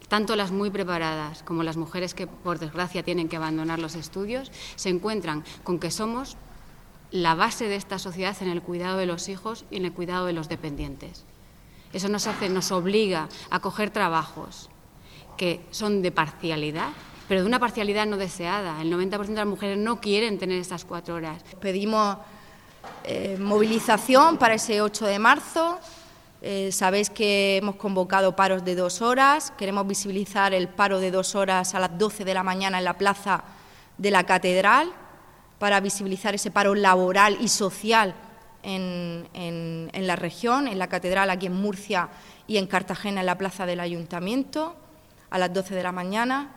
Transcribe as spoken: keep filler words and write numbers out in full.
tanto las muy preparadas como las mujeres que, por desgracia, tienen que abandonar los estudios, se encuentran con que somos la base de esta sociedad en el cuidado de los hijos y en el cuidado de los dependientes. Eso nos hace, nos obliga a coger trabajos que son de parcialidad, pero de una parcialidad no deseada. El noventa por ciento de las mujeres no quieren tener estas cuatro horas. Pedimos eh, movilización para ese ocho de marzo. Eh, sabéis que hemos convocado paros de dos horas. Queremos visibilizar el paro de dos horas a las doce de la mañana en la plaza de la Catedral para visibilizar ese paro laboral y social en, en, en la región, en la Catedral, aquí en Murcia y en Cartagena, en la plaza del Ayuntamiento, a las doce de la mañana.